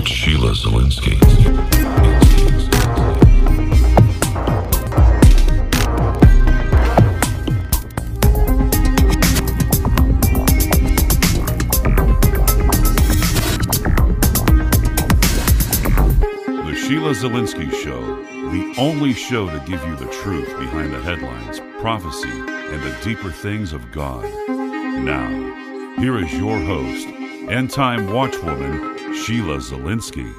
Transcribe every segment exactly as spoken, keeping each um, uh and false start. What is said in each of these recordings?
Sheila Zilinsky. The Sheila Zilinsky Show, the only show to give you the truth behind the headlines, prophecy, and the deeper things of God. Now, here is your host, end-time watchwoman, Sheila Zilinsky.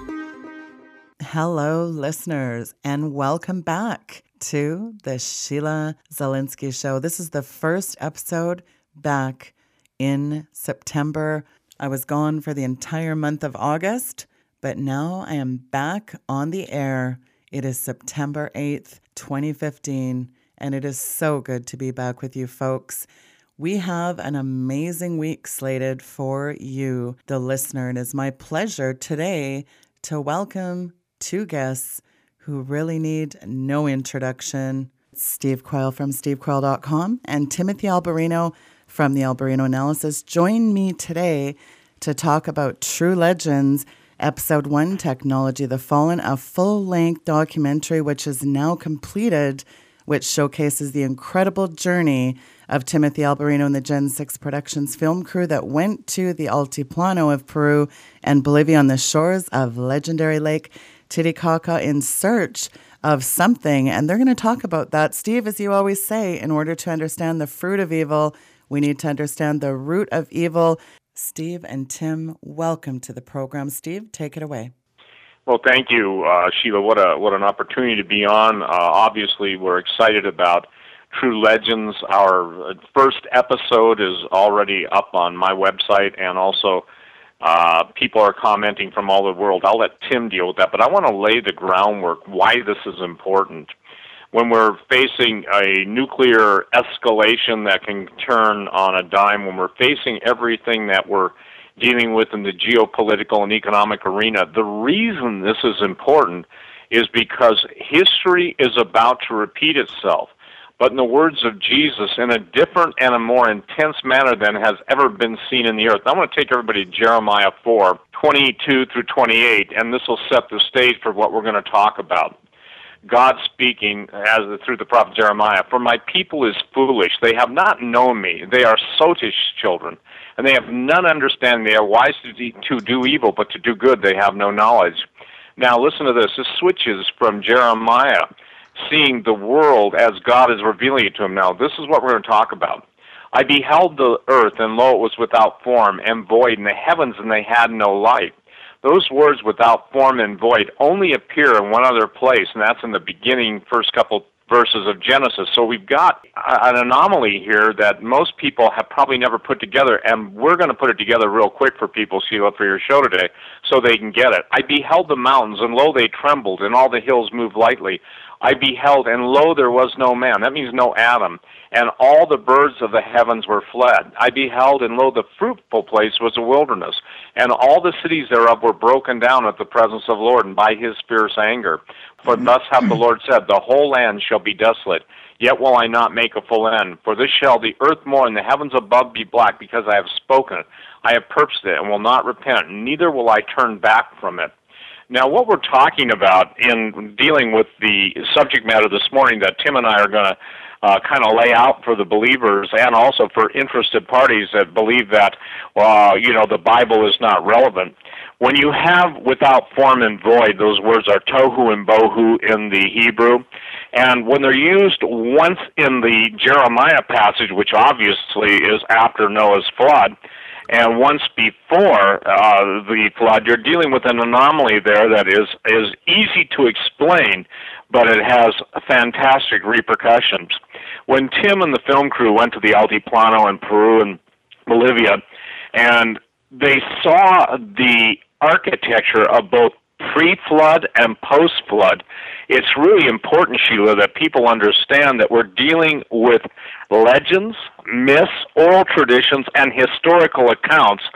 Hello, listeners, and welcome back to the Sheila Zilinsky Show. This is the first episode back in September. I was gone for the entire month of August, but now I am back on the air. It is September eighth, twenty fifteen, and it is so good to be back with you folks. We have an amazing week slated for you, the listener, and it's my pleasure today to welcome two guests who really need no introduction. Steve Quayle from steve quayle dot com and Timothy Alberino from the Alberino Analysis join me today to talk about True Legends, Episode one, Technology the Fallen, a full-length documentary which is now completed, which showcases the incredible journey of Timothy Alberino and the Gen six Productions film crew that went to the Altiplano of Peru and Bolivia on the shores of legendary Lake Titicaca in search of something. And they're going to talk about that. Steve, as you always say, in order to understand the fruit of evil, we need to understand the root of evil. Steve and Tim, welcome to the program. Steve, take it away. Well, thank you, uh, Sheila. What a what an opportunity to be on. Uh, obviously, we're excited about True Legends. Our first episode is already up on my website, and also uh, people are commenting from all over the world. I'll let Tim deal with that, but I want to lay the groundwork why this is important. When we're facing a nuclear escalation that can turn on a dime, when we're facing everything that we're dealing with in the geopolitical and economic arena, the reason this is important is because history is about to repeat itself, but in the words of Jesus, in a different and a more intense manner than has ever been seen in the earth. I want to take everybody to Jeremiah four, twenty-two through twenty-eight, and this will set the stage for what we're going to talk about. God speaking as through the prophet Jeremiah, "For my people is foolish, they have not known me, they are sotish children, and they have none understanding, they are wise to do, to do evil, but to do good they have no knowledge." Now listen to this, this switches from Jeremiah seeing the world as God is revealing it to him. Now this is what we're going to talk about. "I beheld the earth, and lo, it was without form and void, and the heavens, and they had no light." Those words, without form and void, only appear in one other place, and that's in the beginning first couple verses of Genesis. So we've got an anomaly here that most people have probably never put together, and we're going to put it together real quick for people, Sheila, for your show today, so they can get it. "I beheld the mountains, and lo, they trembled, and all the hills moved lightly. I beheld, and lo, there was no man." That means no Adam. "And all the birds of the heavens were fled. I beheld, and lo, the fruitful place was a wilderness. And all the cities thereof were broken down at the presence of the Lord, and by his fierce anger. For thus hath the Lord said, the whole land shall be desolate. Yet will I not make a full end. For this shall the earth mourn, the heavens above be black, because I have spoken it. I have purposed it, and will not repent, neither will I turn back from it." Now, what we're talking about in dealing with the subject matter this morning that Tim and I are going to uh, kind of lay out for the believers and also for interested parties that believe that, uh, you know, the Bible is not relevant. When you have without form and void, those words are tohu and bohu in the Hebrew. And when they're used once in the Jeremiah passage, which obviously is after Noah's flood, and once before uh, the flood, you're dealing with an anomaly there that is, is easy to explain, but it has fantastic repercussions. When Tim and the film crew went to the Altiplano in Peru and Bolivia, and they saw the architecture of both pre-flood and post-flood, it's really important, Sheila, that people understand that we're dealing with legends, myths, oral traditions, and historical accounts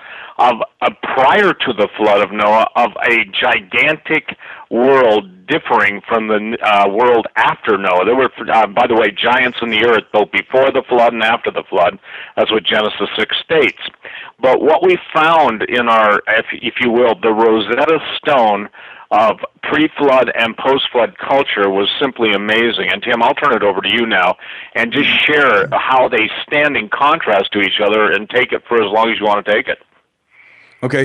of uh, prior to the flood of Noah, of a gigantic world differing from the uh, world after Noah. There were, uh, by the way, giants in the earth both before the flood and after the flood. That's what Genesis six states. But what we found in our, if, if you will, the Rosetta Stone of pre-flood and post-flood culture was simply amazing. And Tim, I'll turn it over to you now and just share how they stand in contrast to each other and take it for as long as you want to take it. Okay.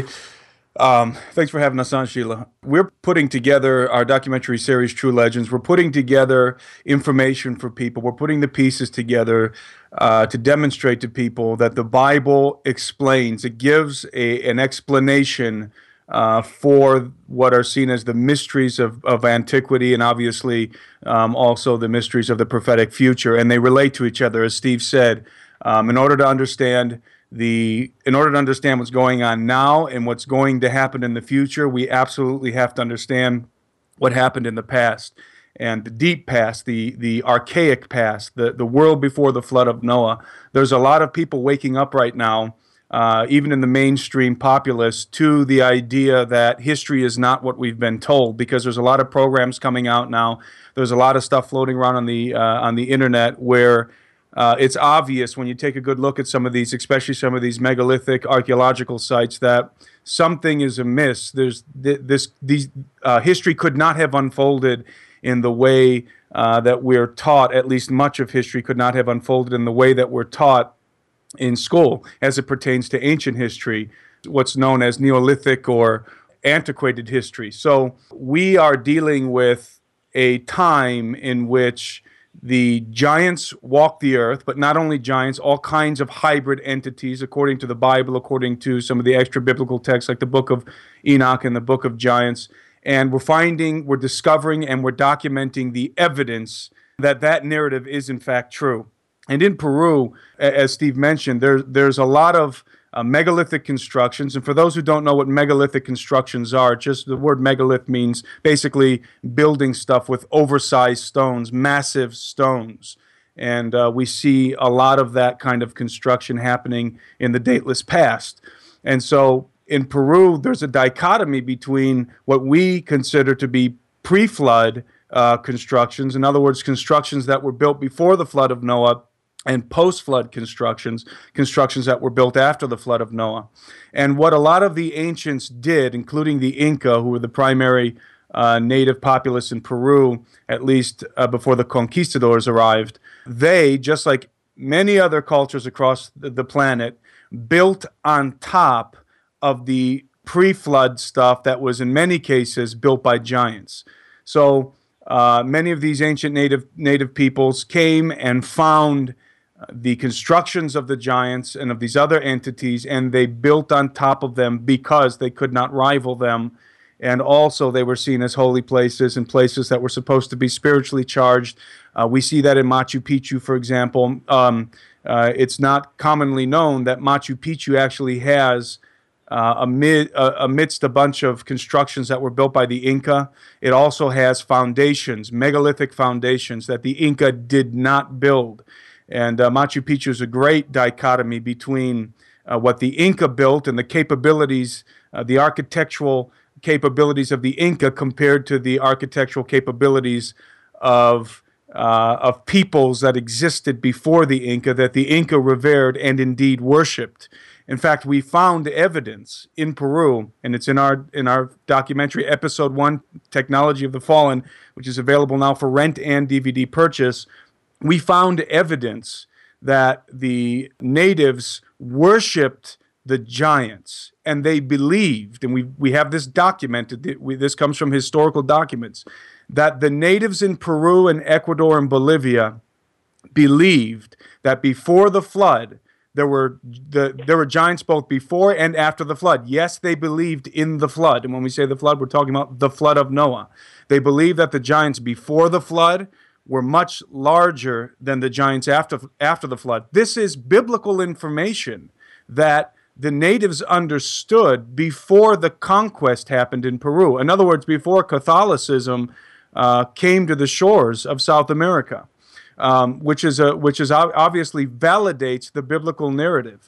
Um, thanks for having us on, Sheila. We're putting together our documentary series, True Legends. We're putting together information for people. We're putting the pieces together uh, to demonstrate to people that the Bible explains. It gives a, an explanation uh, for what are seen as the mysteries of, of antiquity, and obviously um, also the mysteries of the prophetic future. And they relate to each other, as Steve said. Um, in order to understand The, in order to understand what's going on now and what's going to happen in the future, we absolutely have to understand what happened in the past, and the deep past, the the archaic past, the, the world before the flood of Noah. There's a lot of people waking up right now, uh, even in the mainstream populace, to the idea that history is not what we've been told, because there's a lot of programs coming out now. There's a lot of stuff floating around on the uh, on the internet where Uh, it's obvious when you take a good look at some of these, especially some of these megalithic archaeological sites, that something is amiss. There's th- this these uh, history could not have unfolded in the way uh, that we're taught. At least much of history could not have unfolded in the way that we're taught in school, as it pertains to ancient history, what's known as Neolithic or antiquated history. So we are dealing with a time in which the giants walk the earth, but not only giants, all kinds of hybrid entities, according to the Bible, according to some of the extra-biblical texts, like the book of Enoch and the book of Giants. And we're finding, we're discovering, and we're documenting the evidence that that narrative is, in fact, true. And in Peru, as Steve mentioned, there, there's a lot of uh, megalithic constructions. And for those who don't know what megalithic constructions are, just the word megalith means basically building stuff with oversized stones, massive stones. And uh, we see a lot of that kind of construction happening in the dateless past. And so in Peru, there's a dichotomy between what we consider to be pre-flood uh, constructions, in other words, constructions that were built before the flood of Noah, and post-flood constructions, constructions that were built after the flood of Noah. And what a lot of the ancients did, including the Inca, who were the primary uh, native populace in Peru, at least uh, before the conquistadors arrived, they, just like many other cultures across the, the planet, built on top of the pre-flood stuff that was in many cases built by giants. So uh, many of these ancient native native peoples came and found the constructions of the giants and of these other entities, and they built on top of them because they could not rival them. And also they were seen as holy places and places that were supposed to be spiritually charged. Uh, we see that in Machu Picchu, for example. Um, uh, it's not commonly known that Machu Picchu actually has, uh, amid, uh, amidst a bunch of constructions that were built by the Inca, it also has foundations, megalithic foundations that the Inca did not build. And uh, Machu Picchu is a great dichotomy between uh, what the Inca built and the capabilities, uh, the architectural capabilities of the Inca compared to the architectural capabilities of uh, of peoples that existed before the Inca, that the Inca revered and indeed worshipped. In fact, we found evidence in Peru, and it's in our in our documentary, Episode One, Technology of the Fallen, which is available now for rent and D V D purchase. We found evidence that the natives worshipped the giants, and they believed, and we we have this documented, we, this comes from historical documents, that the natives in Peru and Ecuador and Bolivia believed that before the flood, there were the there were giants both before and after the flood. Yes, they believed in the flood, and when we say the flood, we're talking about the flood of Noah. They believed that the giants before the flood were much larger than the giants after after the flood. This is biblical information that the natives understood before the conquest happened in Peru. In other words, before Catholicism uh, came to the shores of South America, um, which is a which is obviously validates the biblical narrative.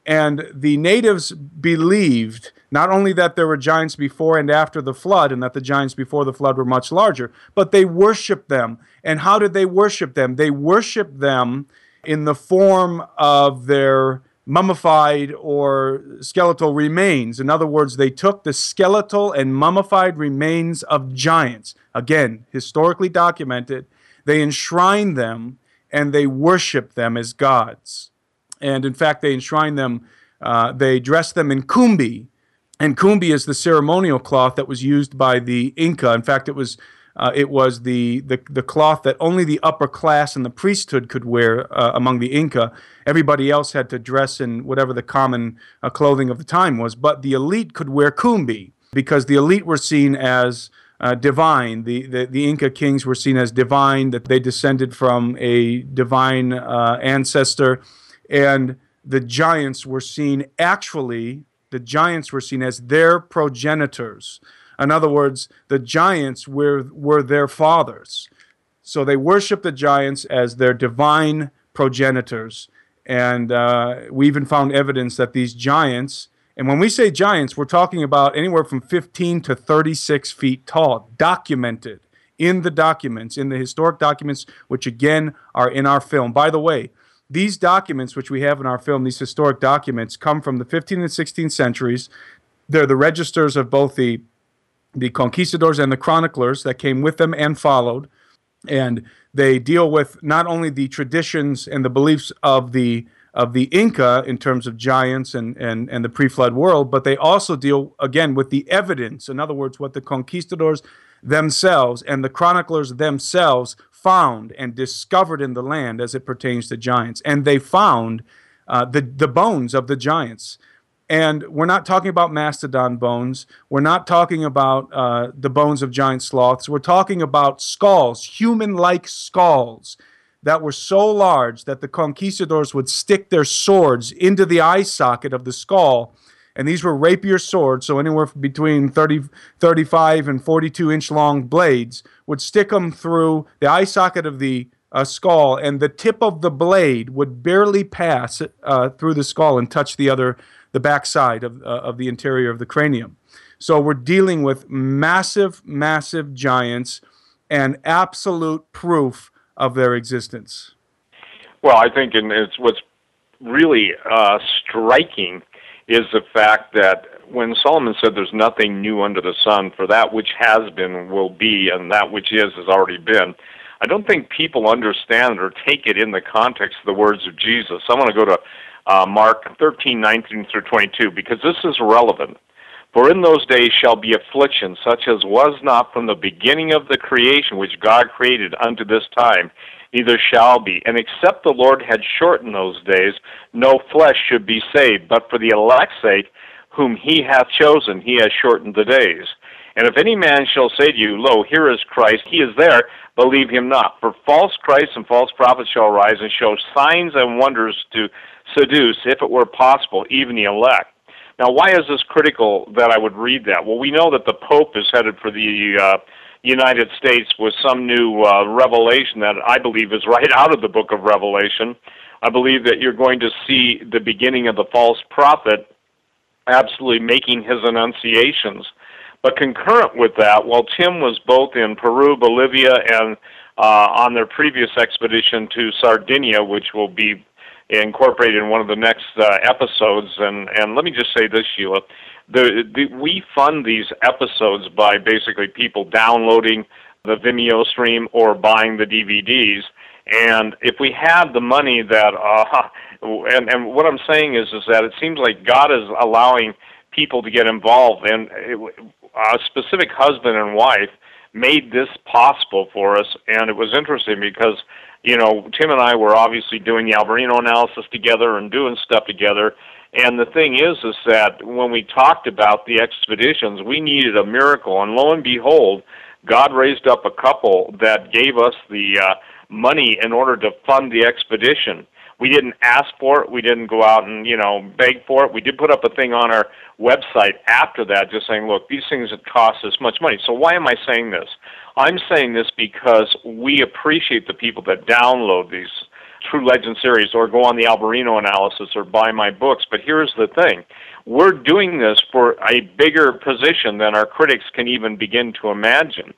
And the natives believed not only that there were giants before and after the flood, and that the giants before the flood were much larger, but they worshiped them. And how did they worship them? They worshiped them in the form of their mummified or skeletal remains. In other words, they took the skeletal and mummified remains of giants, again, historically documented. They enshrined them and they worshiped them as gods. And in fact, they enshrined them, uh, they dressed them in kumbi. And kumbi is the ceremonial cloth that was used by the Inca. In fact, it was uh, it was the, the, the cloth that only the upper class and the priesthood could wear uh, among the Inca. Everybody else had to dress in whatever the common uh, clothing of the time was. But the elite could wear kumbi because the elite were seen as uh, divine. The, the, the Inca kings were seen as divine, that they descended from a divine uh, ancestor. And the giants were seen actually, the giants were seen as their progenitors. In other words, the giants were, were their fathers. So they worshiped the giants as their divine progenitors. And uh, we even found evidence that these giants, and when we say giants, we're talking about anywhere from fifteen to thirty-six feet tall, documented in the documents, in the historic documents, which again are in our film. By the way, these documents, which we have in our film, these historic documents, come from the fifteenth and sixteenth centuries. They're the registers of both the, the conquistadors and the chroniclers that came with them and followed. And they deal with not only the traditions and the beliefs of the of the Inca in terms of giants and, and, and the pre-flood world, but they also deal, again, with the evidence. In other words, what the conquistadors themselves and the chroniclers themselves found and discovered in the land as it pertains to giants. And they found uh, the, the bones of the giants. And we're not talking about mastodon bones. We're not talking about uh, the bones of giant sloths. We're talking about skulls, human-like skulls that were so large that the conquistadors would stick their swords into the eye socket of the skull. And these were rapier swords, so anywhere between thirty, thirty-five and forty-two inch long blades, would stick them through the eye socket of the uh, skull, and the tip of the blade would barely pass uh, through the skull and touch the other, the backside of, uh, of the interior of the cranium. So we're dealing with massive, massive giants and absolute proof of their existence. Well, I think and it's what's really uh, striking is the fact that when Solomon said there's nothing new under the sun, for that which has been will be, and that which is has already been, I don't think people understand or take it in the context of the words of Jesus. I want to go to uh, Mark thirteen, nineteen through twenty-two, because this is relevant. For in those days shall be affliction, such as was not from the beginning of the creation which God created unto this time, neither shall be. And except the Lord had shortened those days, no flesh should be saved. But for the elect's sake, whom he hath chosen, he has shortened the days. And if any man shall say to you, Lo, here is Christ, he is there, believe him not. For false Christs and false prophets shall rise and show signs and wonders to seduce, if it were possible, even the elect. Now, why is this critical that I would read that? Well, we know that the Pope is headed for the uh, United States with some new uh, revelation that I believe is right out of the book of Revelation. I believe that you're going to see the beginning of the false prophet absolutely making his annunciations. But concurrent with that, while Tim was both in Peru, Bolivia, and uh, on their previous expedition to Sardinia, which will be incorporated in one of the next uh, episodes, and, and let me just say this, Sheila, the, the, we fund these episodes by basically people downloading the Vimeo stream or buying the D V Ds, and if we had the money that, uh, and, and what I'm saying is, is that it seems like God is allowing people to get involved, and it, a specific husband and wife made this possible for us, and it was interesting because you know, Tim and I were obviously doing the Alvarino analysis together and doing stuff together. And the thing is, is that when we talked about the expeditions, we needed a miracle. And lo and behold, God raised up a couple that gave us the uh, money in order to fund the expedition. We didn't ask for it. We didn't go out and, you know, beg for it. We did put up a thing on our website after that just saying, look, these things have cost us much money. So why am I saying this? I'm saying this because we appreciate the people that download these True Legend series or go on the Alberino analysis or buy my books. But here's the thing. We're doing this for a bigger position than our critics can even begin to imagine.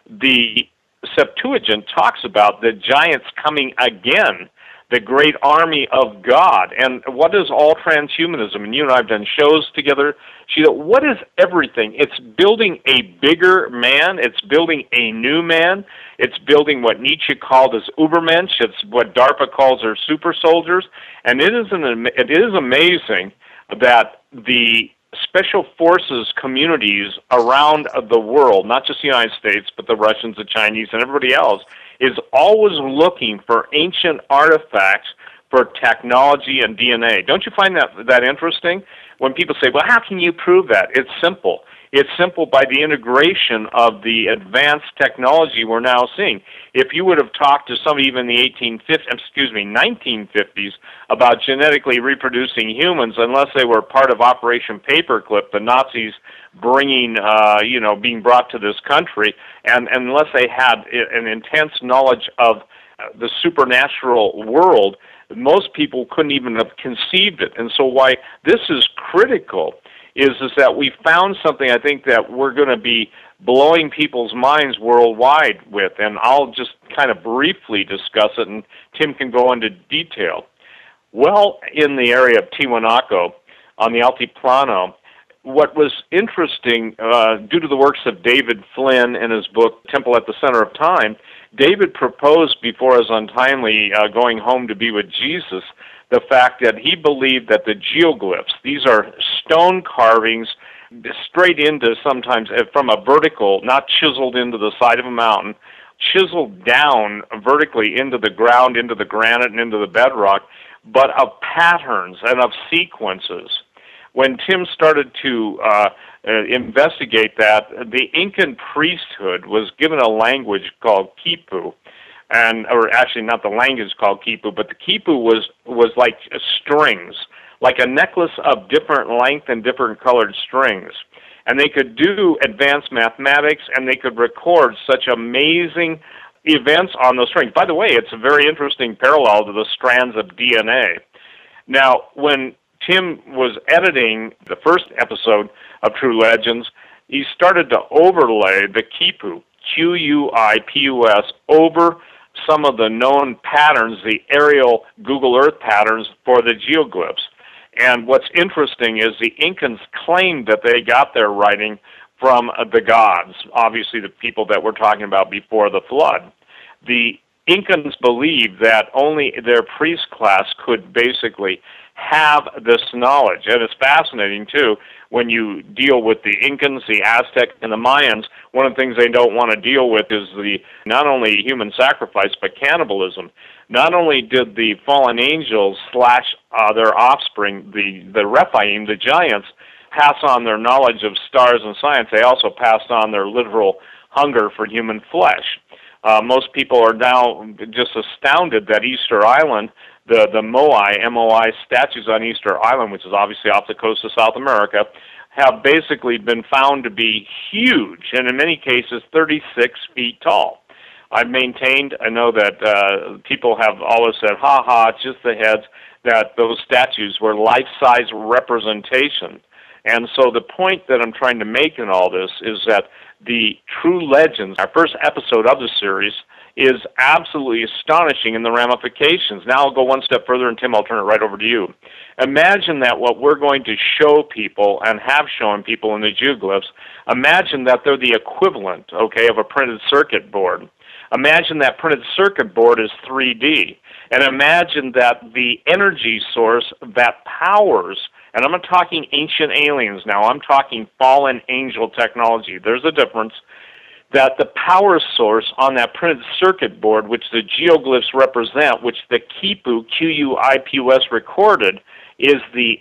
The Septuagint talks about the giants coming again, the great army of God. And what is all transhumanism? And you and I have done shows together. Sheila, what is everything? It's building a bigger man. It's building a new man. It's building what Nietzsche called as Übermensch. It's what DARPA calls their super soldiers. And it is, an, it is amazing that the special forces communities around the world, not just the United States, but the Russians, the Chinese, and everybody else, is always looking for ancient artifacts for technology and D N A. Don't you find that that interesting? When people say, well, how can you prove that? It's simple. It's simple by the integration of the advanced technology we're now seeing. If you would have talked to somebody even in the eighteen fifties, excuse me, nineteen fifties about genetically reproducing humans, unless they were part of Operation Paperclip, the Nazis bringing, uh, you know, being brought to this country, and, and unless they had an intense knowledge of the supernatural world, most people couldn't even have conceived it. And so why this is critical is, is that we found something I think that we're going to be blowing people's minds worldwide with, and I'll just kind of briefly discuss it, and Tim can go into detail. Well, in the area of Tiwanaku, on the Altiplano, what was interesting, uh, due to the works of David Flynn in his book, Temple at the Center of Time, David proposed before his untimely uh, going home to be with Jesus the fact that he believed that the geoglyphs, these are stone carvings straight into sometimes from a vertical, not chiseled into the side of a mountain, chiseled down vertically into the ground, into the granite and into the bedrock, but of patterns and of sequences. When Tim started to uh, uh, investigate that, the Incan priesthood was given a language called Quipu, and or actually not the language called Quipu, but the Quipu was was like strings, like a necklace of different length and different colored strings. And they could do advanced mathematics, and they could record such amazing events on those strings. By the way, it's a very interesting parallel to the strands of D N A. Now, when Tim was editing the first episode of True Legends, he started to overlay the Quipu, Q U I P U S, over some of the known patterns, the aerial Google Earth patterns for the geoglyphs. And what's interesting is the Incans claimed that they got their writing from the gods, obviously the people that we're talking about before the flood. The Incans believed that only their priest class could basically have this knowledge. And it's fascinating, too, when you deal with the Incans, the Aztecs, and the Mayans. One of the things they don't want to deal with is the not only human sacrifice, but cannibalism. Not only did the fallen angels slash uh, their offspring, the, the Rephaim, the giants, pass on their knowledge of stars and science, they also passed on their literal hunger for human flesh. Uh, most people are now just astounded that Easter Island, the, the Moai, M O I statues on Easter Island, which is obviously off the coast of South America, have basically been found to be huge, and in many cases thirty-six feet tall. I've maintained, I know that uh, people have always said, ha ha, it's just the heads, that those statues were life-size representation. And so the point that I'm trying to make in all this is that the True Legends, our first episode of the series, is absolutely astonishing in the ramifications. Now I'll go one step further, and Tim, I'll turn it right over to you. Imagine that what we're going to show people and have shown people in the geoglyphs, imagine that they're the equivalent, okay, of a printed circuit board. Imagine that printed circuit board is three D. And imagine that the energy source that powers, and I'm not talking ancient aliens now, I'm talking fallen angel technology. There's a difference. That the power source on that printed circuit board, which the geoglyphs represent, which the Quipu, Q U I P U S, recorded, is the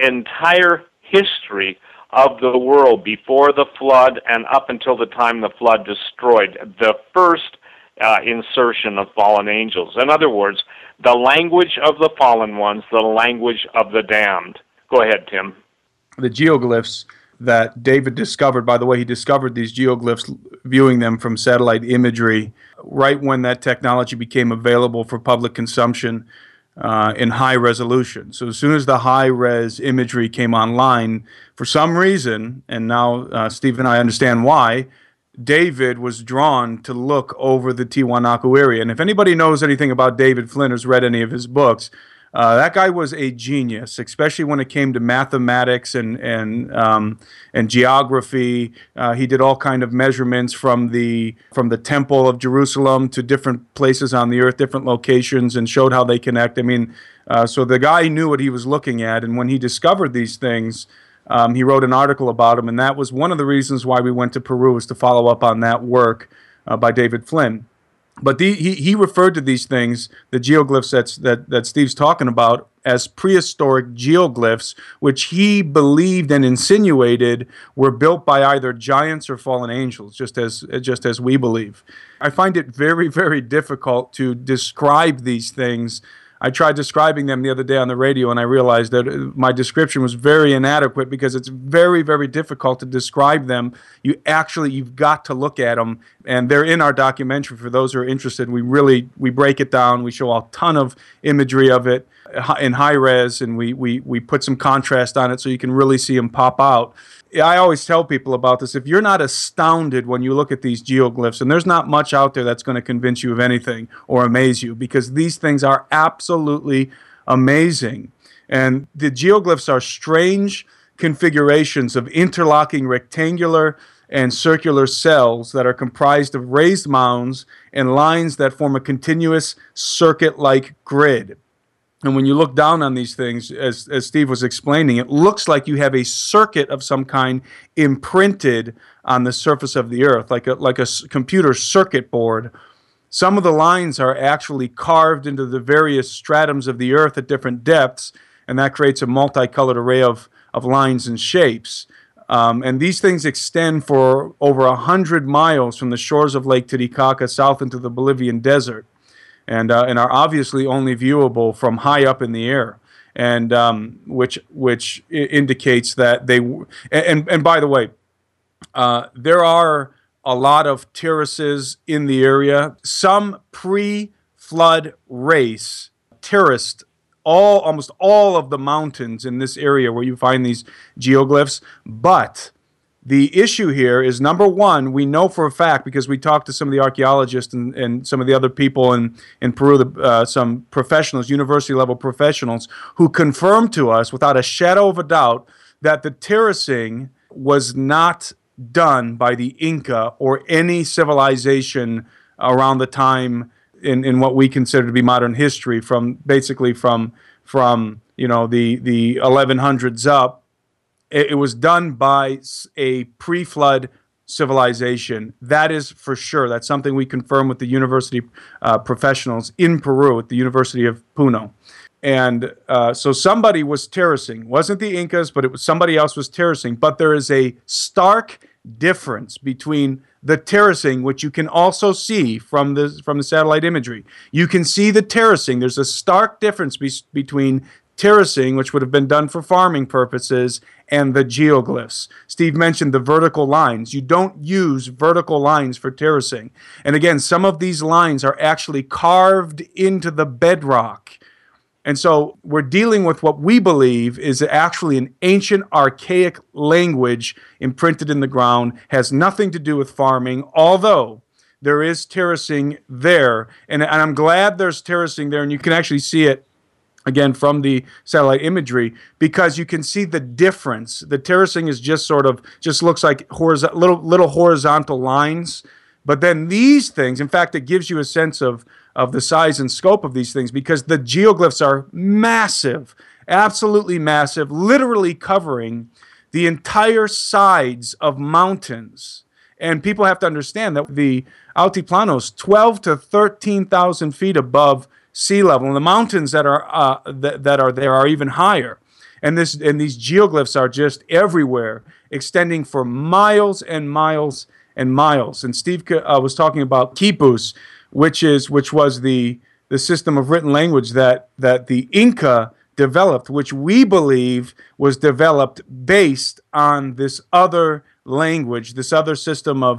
entire history of the world before the flood and up until the time the flood destroyed the first uh, insertion of fallen angels. In other words, the language of the fallen ones, the language of the damned. Go ahead, Tim. The geoglyphs that David discovered, by the way, he discovered these geoglyphs viewing them from satellite imagery right when that technology became available for public consumption uh, in high resolution. So as soon as the high-res imagery came online, for some reason, and now uh, Steve and I understand why, David was drawn to look over the Tiwanaku area. And if anybody knows anything about David Flynn, has read any of his books, uh, that guy was a genius, especially when it came to mathematics and and um, and geography. Uh, he did all kind of measurements from the from the Temple of Jerusalem to different places on the earth, different locations, and showed how they connect. I mean, uh, so the guy knew what he was looking at, and when he discovered these things, Um, he wrote an article about him, and that was one of the reasons why we went to Peru, was to follow up on that work uh, by David Flynn. But the, he, he referred to these things, the geoglyphs that's, that, that Steve's talking about, as prehistoric geoglyphs, which he believed and insinuated were built by either giants or fallen angels, just as, just as we believe. I find it very, very difficult to describe these things. I tried describing them the other day on the radio, and I realized that my description was very inadequate because it's very, very difficult to describe them. You actually, you've got to look at them, and they're in our documentary. For those who are interested, we really, we break it down. We show a ton of imagery of it in high res, and we, we, we put some contrast on it so you can really see them pop out. I always tell people about this. If you're not astounded when you look at these geoglyphs, and there's not much out there that's going to convince you of anything or amaze you, because these things are absolutely amazing. And the geoglyphs are strange configurations of interlocking rectangular and circular cells that are comprised of raised mounds and lines that form a continuous circuit-like grid. And when you look down on these things, as, as Steve was explaining, it looks like you have a circuit of some kind imprinted on the surface of the earth, like a, like a computer circuit board. Some of the lines are actually carved into the various stratums of the earth at different depths, and that creates a multicolored array of, of lines and shapes. Um, and these things extend for over one hundred miles from the shores of Lake Titicaca south into the Bolivian desert. And, uh, and are obviously only viewable from high up in the air, and um, which which indicates that they. And and by the way, uh, there are a lot of terraces in the area. Some pre-flood race terraced all almost all of the mountains in this area where you find these geoglyphs, but the issue here is, number one, we know for a fact, because we talked to some of the archaeologists and, and some of the other people in, in Peru, the, uh, some professionals, university-level professionals, who confirmed to us without a shadow of a doubt that the terracing was not done by the Inca or any civilization around the time in, in what we consider to be modern history, from basically from, from you know, the, the eleven hundreds up. It was done by a pre-flood civilization. That is for sure. That's something we confirm with the university uh, professionals in Peru at the University of Puno. And uh, so somebody was terracing. It wasn't the Incas, but it was somebody else was terracing. But there is a stark difference between the terracing, which you can also see from the from the satellite imagery. You can see the terracing. There's a stark difference be- between terracing, which would have been done for farming purposes, and the geoglyphs. Steve mentioned the vertical lines. You don't use vertical lines for terracing. And again, some of these lines are actually carved into the bedrock. And so we're dealing with what we believe is actually an ancient, archaic language imprinted in the ground, has nothing to do with farming, although there is terracing there. And, and I'm glad there's terracing there, and you can actually see it again from the satellite imagery, because you can see the difference. The terracing is just sort of, just looks like horizontal, little, little horizontal lines. But then these things, in fact, it gives you a sense of, of the size and scope of these things, because the geoglyphs are massive, absolutely massive, literally covering the entire sides of mountains. And people have to understand that the Altiplano is twelve to thirteen thousand feet above sea level, and the mountains that are uh, that, that are there are even higher. And this and these geoglyphs are just everywhere, extending for miles and miles and miles. And Steve uh, was talking about quipus, which is which was the the system of written language that that the Inca developed, which we believe was developed based on this other language, this other system of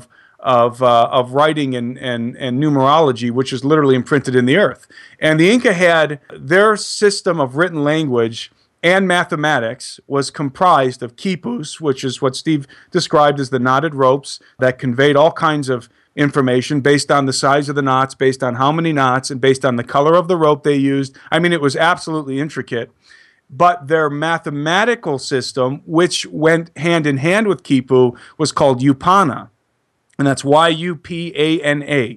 of uh, of writing and, and and numerology, which is literally imprinted in the earth. And the Inca had their system of written language and mathematics was comprised of quipus, which is what Steve described as the knotted ropes that conveyed all kinds of information based on the size of the knots, based on how many knots, and based on the color of the rope they used. I mean, it was absolutely intricate. But their mathematical system, which went hand in hand with quipu, was called Yupana. And that's Y U P A N A.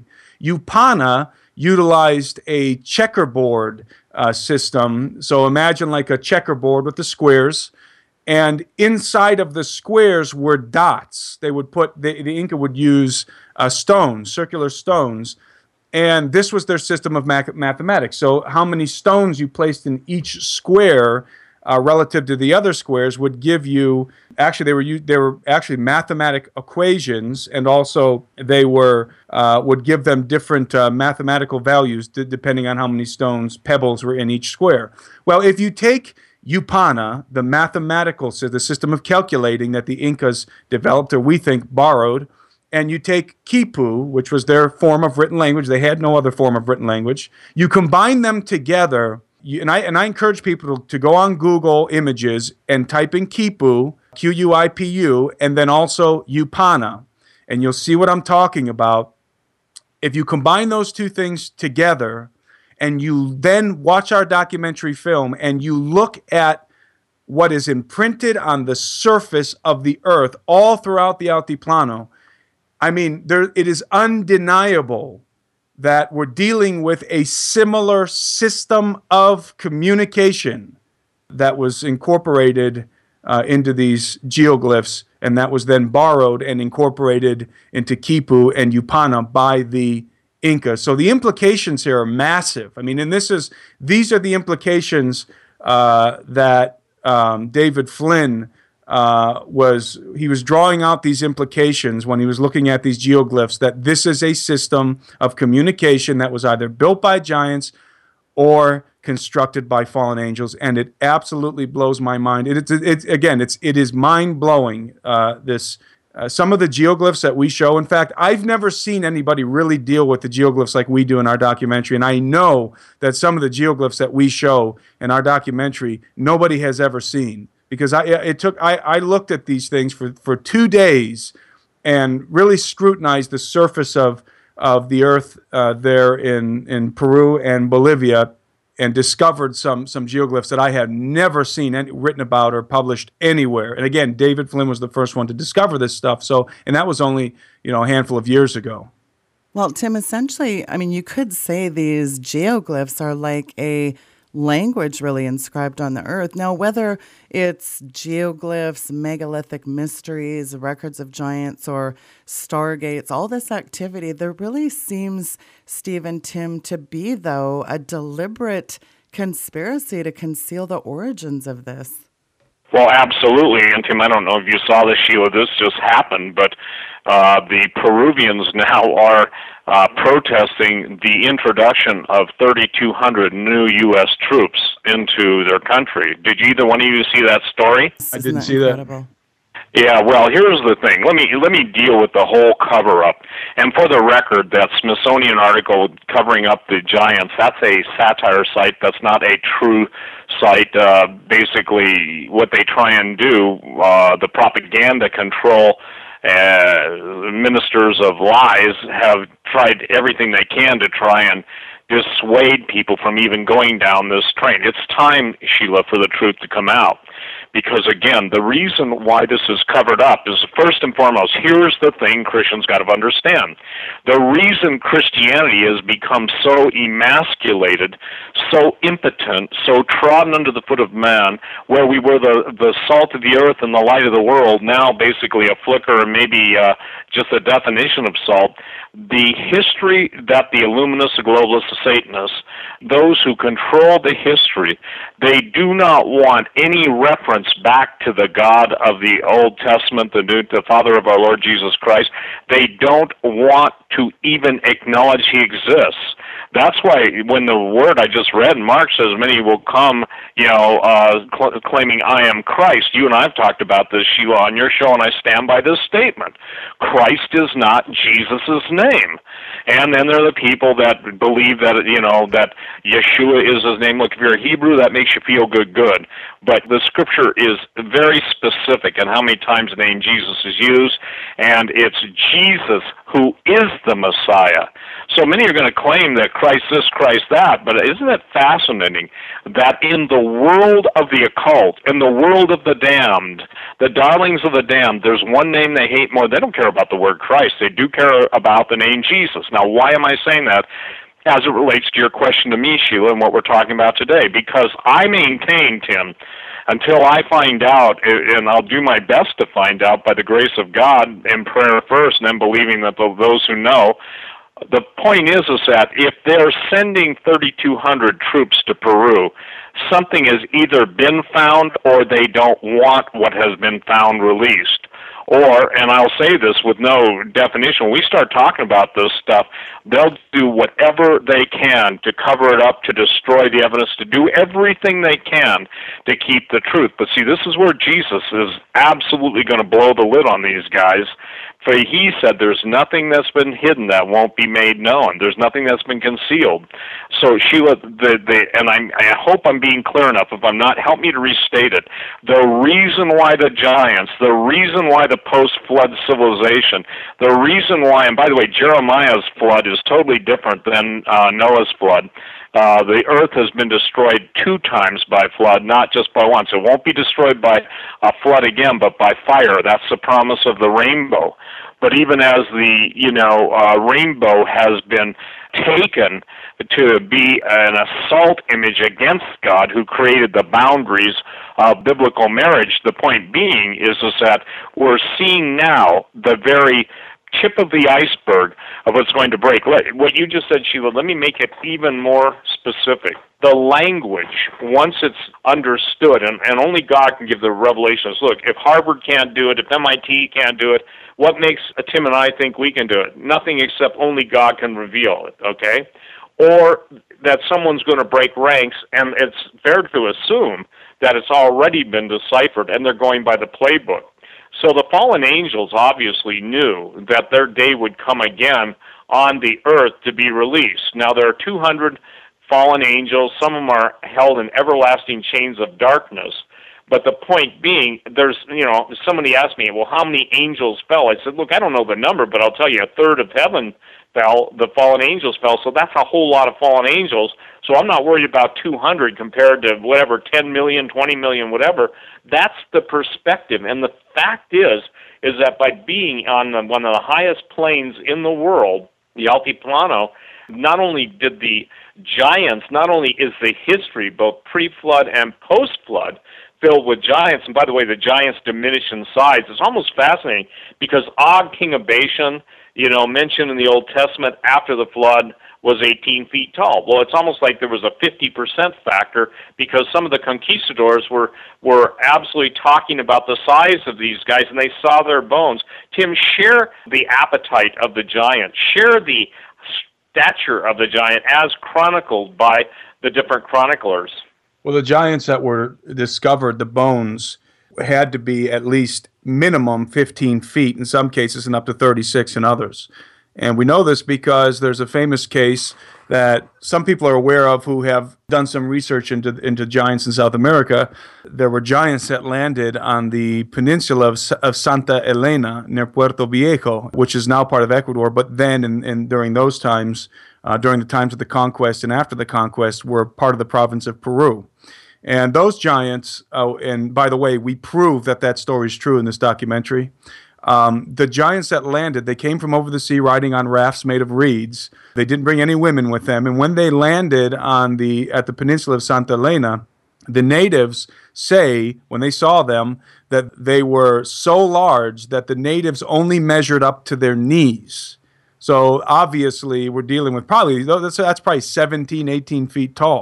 Yupana utilized a checkerboard uh, system. So imagine like a checkerboard with the squares. And inside of the squares were dots. They would put, the, the Inca would use uh, stones, circular stones. And this was their system of math- mathematics. So how many stones you placed in each square uh, relative to the other squares would give you, actually they were u- they were actually mathematic equations, and also they were uh, would give them different uh, mathematical values d- depending on how many stones, pebbles were in each square. Well, if you take Yupana, the mathematical, so the system of calculating that the Incas developed, or we think borrowed, and you take quipu, which was their form of written language, they had no other form of written language, you combine them together, you, and I and I encourage people to, to go on Google Images and type in quipu, Q U I P U, and then also Yupana, and you'll see what I'm talking about. If you combine those two things together, and you then watch our documentary film, and you look at what is imprinted on the surface of the earth all throughout the Altiplano, I mean, there, it is undeniable that we're dealing with a similar system of communication that was incorporated uh, into these geoglyphs, and that was then borrowed and incorporated into quipu and Yupana by the Inca. So the implications here are massive. I mean, and this is these are the implications uh, that um, David Flynn Uh, was he was drawing out these implications when he was looking at these geoglyphs, that this is a system of communication that was either built by giants or constructed by fallen angels, and it absolutely blows my mind. It, it's it's again, it's it is mind blowing. Uh, this uh, some of the geoglyphs that we show. In fact, I've never seen anybody really deal with the geoglyphs like we do in our documentary, and I know that some of the geoglyphs that we show in our documentary nobody has ever seen. Because I it took I, I looked at these things for, for two days and really scrutinized the surface of of the earth uh, there in, in Peru and Bolivia, and discovered some some geoglyphs that I had never seen any, written about or published anywhere. And again, David Flynn was the first one to discover this stuff. So, and that was only you know a handful of years ago. Well, Tim, essentially, I mean, you could say these geoglyphs are like a language really inscribed on the earth. Now, whether it's geoglyphs, megalithic mysteries, records of giants, or stargates, all this activity, there really seems, Steve and Tim, to be, though, a deliberate conspiracy to conceal the origins of this. Well, absolutely. And Tim, I don't know if you saw this, Sheila, this just happened, but uh, the Peruvians now are uh, protesting the introduction of thirty-two hundred new U S troops into their country. Did either one of you see that story? I didn't that see incredible? that. Yeah, well, here's the thing. Let me let me deal with the whole cover-up. And for the record, that Smithsonian article covering up the giants, that's a satire site. That's not a true site. Uh, basically, what they try and do, uh, the propaganda control uh, ministers of lies have tried everything they can to try and dissuade people from even going down this train. It's time, Sheila, for the truth to come out. Because, again, the reason why this is covered up is, first and foremost, here's the thing Christians got to understand. The reason Christianity has become so emasculated, so impotent, so trodden under the foot of man, where we were the, the salt of the earth and the light of the world, now basically a flicker or maybe uh, just a definition of salt, the history that the Illuminists, the Globalists, the Satanists, those who control the history, they do not want any reference points back to the God of the Old Testament, the New, the Father of our Lord Jesus Christ. They don't want to even acknowledge he exists. That's why when the word I just read in Mark says many will come, you know, uh, cl- claiming I am Christ. You and I have talked about this, Sheila, on your show, and I stand by this statement. Christ is not Jesus' name. And then there are the people that believe that, you know, that Yeshua is his name. Look, if you're a Hebrew, that makes you feel good, good. But the scripture is very specific in how many times the name Jesus is used, and it's Jesus who is the Messiah. So many are going to claim that Christ this, Christ that, but isn't it fascinating that in the world of the occult, in the world of the damned, the darlings of the damned, there's one name they hate more. They don't care about the word Christ. They do care about the name Jesus. Now, why am I saying that? As it relates to your question to me, Sheila, and what we're talking about today, because I maintain, Tim, until I find out, and I'll do my best to find out by the grace of God in prayer first, and then believing that those who know. The point is, is that if they're sending thirty-two hundred troops to Peru, something has either been found or they don't want what has been found released. Or, and I'll say this with no definition, when we start talking about this stuff, they'll do whatever they can to cover it up, to destroy the evidence, to do everything they can to keep the truth. But see, this is where Jesus is absolutely going to blow the lid on these guys. For he said there's nothing that's been hidden that won't be made known. There's nothing that's been concealed. So, Sheila, the, the, and I'm, I hope I'm being clear enough. If I'm not, help me to restate it. The reason why the giants, the reason why the post-flood civilization, the reason why, and by the way, Jeremiah's flood is totally different than uh, Noah's flood. Uh, the earth has been destroyed two times by flood, not just by once. It won't be destroyed by a flood again, but by fire. That's the promise of the rainbow. But even as the, you know, uh, rainbow has been taken to be an assault image against God who created the boundaries of biblical marriage, the point being is, is that we're seeing now the very tip of the iceberg of what's going to break. What you just said, Sheila, let me make it even more specific. The language, once it's understood, and, and only God can give the revelations. Look, if Harvard can't do it, if M I T can't do it, what makes Tim and I think we can do it? Nothing except only God can reveal it, okay? Or that someone's going to break ranks, and it's fair to assume that it's already been deciphered, and they're going by the playbook. So the fallen angels obviously knew that their day would come again on the earth to be released. Now, there are two hundred fallen angels. Some of them are held in everlasting chains of darkness. But the point being, there's, you know, somebody asked me, well, how many angels fell? I said, look, I don't know the number, but I'll tell you, a third of heaven fell, the fallen angels fell, so that's a whole lot of fallen angels. So I'm not worried about two hundred compared to whatever, ten million, twenty million, whatever. That's the perspective. And the fact is, is that by being on the, one of the highest plains in the world, the Altiplano, not only did the giants, not only is the history, both pre-flood and post-flood, filled with giants, and by the way, the giants diminish in size. It's almost fascinating because Og, king of Bashan, you know, mentioned in the Old Testament after the flood, was eighteen feet tall. Well, it's almost like there was a fifty percent factor because some of the conquistadors were were absolutely talking about the size of these guys, and they saw their bones. Tim, share the appetite of the giant. Share the stature of the giant as chronicled by the different chroniclers. Well, the giants that were discovered, the bones, had to be at least minimum fifteen feet in some cases and up to thirty-six in others. And we know this because there's a famous case that some people are aware of who have done some research into into giants in South America. There were giants that landed on the peninsula of, of Santa Elena near Puerto Viejo, which is now part of Ecuador, but then and in, in, during those times, uh, during the times of the conquest and after the conquest, were part of the province of Peru. And those giants, uh, and by the way, we prove that that story is true in this documentary. Um, the giants that landed, they came from over the sea riding on rafts made of reeds. They didn't bring any women with them. And when they landed on the at the peninsula of Santa Elena, the natives say, when they saw them, that they were so large that the natives only measured up to their knees. So obviously we're dealing with probably, that's, that's probably seventeen, eighteen feet tall.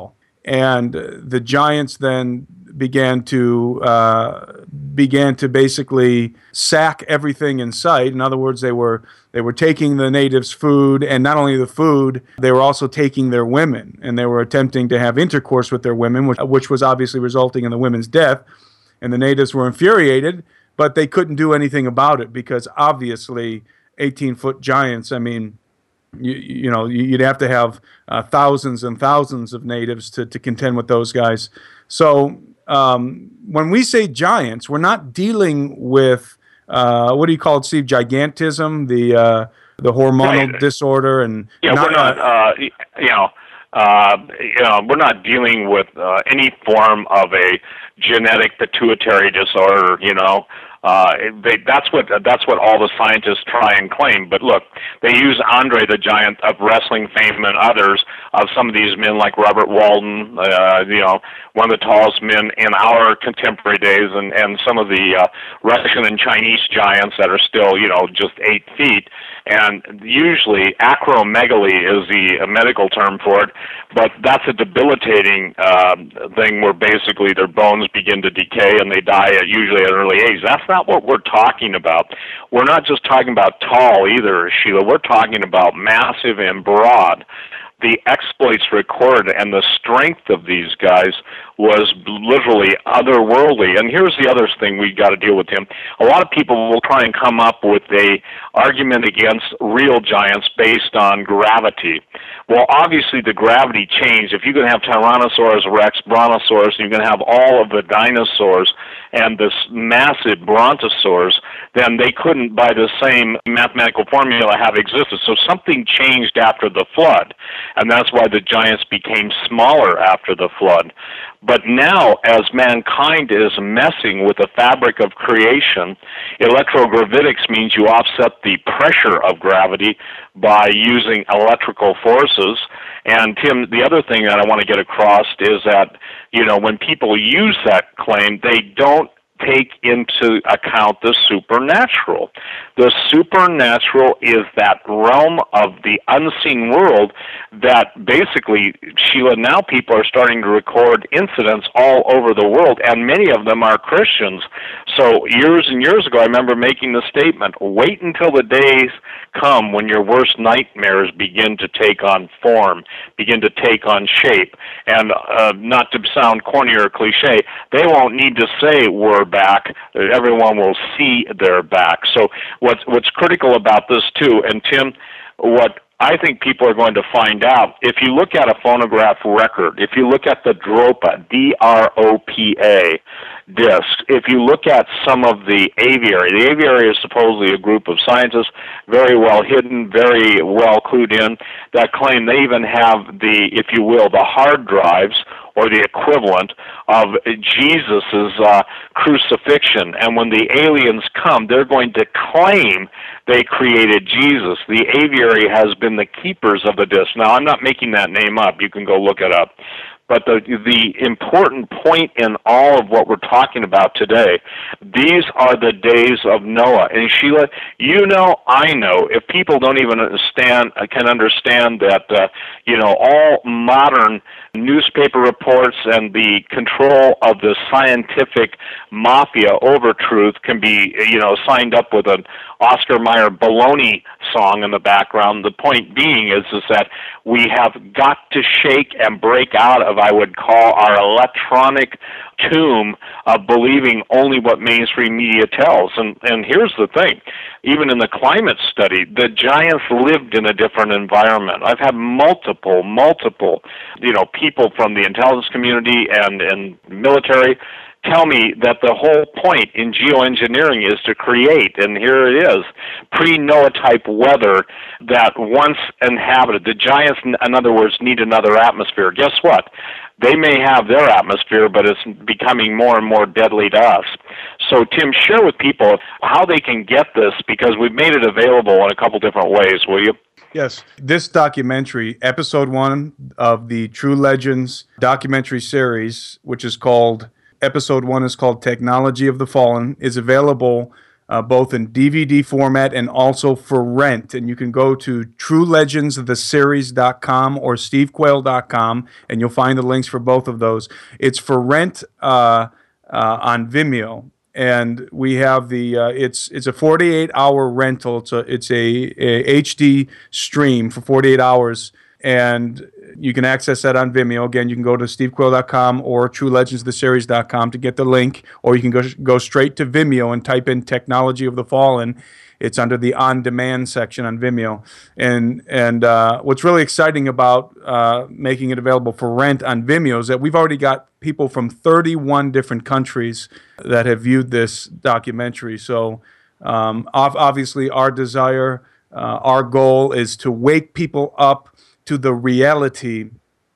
and the giants then began to uh, began to basically sack everything in sight. In other words, they were they were taking the natives' food, and not only the food, they were also taking their women, and they were attempting to have intercourse with their women, which, which was obviously resulting in the women's death. And the natives were infuriated, but they couldn't do anything about it because obviously eighteen-foot giants, I mean, you, you know, you'd have to have uh, thousands and thousands of natives to, to contend with those guys. So um, when we say giants, we're not dealing with, uh, what do you call it, Steve, gigantism, the uh, the hormonal right. disorder. and Yeah, not, we're not, uh, you know, Uh, you know, we're not dealing with uh, any form of a genetic pituitary disorder. You know, uh, they, that's what that's what all the scientists try and claim. But look, they use Andre the Giant of wrestling fame and others of some of these men like Robert Walden, uh, you know, one of the tallest men in our contemporary days, and and some of the uh, Russian and Chinese giants that are still, you know, just eight feet. And usually acromegaly is the uh, medical term for it, but that's a debilitating uh, thing where basically their bones begin to decay and they die at usually at an early age. That's not what we're talking about. We're not just talking about tall either, Sheila. We're talking about massive and broad. The exploits recorded and the strength of these guys was literally otherworldly. And here's the other thing we got to deal with, Tim. A lot of people will try and come up with a argument against real giants based on gravity. Well, obviously the gravity changed. If you can have Tyrannosaurus rex, Brontosaurus, and you can have all of the dinosaurs and this massive Brontosaurs, then they couldn't, by the same mathematical formula, have existed. So something changed after the flood, and that's why the giants became smaller after the flood. But now, as mankind is messing with the fabric of creation, electrogravitics means you offset the pressure of gravity by using electrical forces. And Tim, the other thing that I want to get across is that, you know, when people use that claim, they don't take into account the supernatural. The supernatural is that realm of the unseen world that basically, Sheila, now people are starting to record incidents all over the world, and many of them are Christians. So years and years ago, I remember making the statement, wait until the days come when your worst nightmares begin to take on form, begin to take on shape. And uh, not to sound corny or cliche, they won't need to say we're back. Everyone will see they're back. So what's what's critical about this too, and Tim, what I think people are going to find out, if you look at a phonograph record, if you look at the DROPA, D R O P A discs, if you look at some of the aviary, the aviary is supposedly a group of scientists, very well hidden, very well clued in, that claim they even have the, if you will, the hard drives or the equivalent of Jesus's uh, crucifixion. And when the aliens come, they're going to claim they created Jesus. The aviary has been the keepers of the disc. Now, I'm not making that name up. You can go look it up. But the the important point in all of what we're talking about today, these are the days of Noah. And Sheila, you know, I know, if people don't even understand, can understand that, uh, you know, all modern newspaper reports and the control of the scientific mafia over truth can be, you know, signed up with an Oscar Mayer baloney song in the background. The point being is, is that we have got to shake and break out of, I would call, our electronic tomb of believing only what mainstream media tells. And and here's the thing, even in the climate study, the giants lived in a different environment. I've had multiple, multiple, you know, people from the intelligence community and, and military tell me that the whole point in geoengineering is to create, and here it is, pre-Noah type weather that once inhabited. The giants, in other words, need another atmosphere. Guess what? They may have their atmosphere, but it's becoming more and more deadly to us. So, Tim, share with people how they can get this, because we've made it available in a couple different ways, will you? Yes. This documentary, episode one of the True Legends documentary series, which is called, episode one is called Technology of the Fallen, is available uh, both in D V D format and also for rent. And you can go to true legends the series dot com or steve quayle dot com, and you'll find the links for both of those. It's for rent uh, uh, on Vimeo. And we have the uh, it's it's a forty-eight hour rental. It's a it's a, a H D stream for forty-eight hours, and you can access that on Vimeo. Again, you can go to steve quayle dot com or true legends the series dot com to get the link, or you can go go straight to Vimeo and type in Technology of the Fallen. It's under the on-demand section on Vimeo. And and uh, what's really exciting about uh, making it available for rent on Vimeo is that we've already got people from thirty-one different countries that have viewed this documentary. So um, obviously our desire, uh, our goal is to wake people up to the reality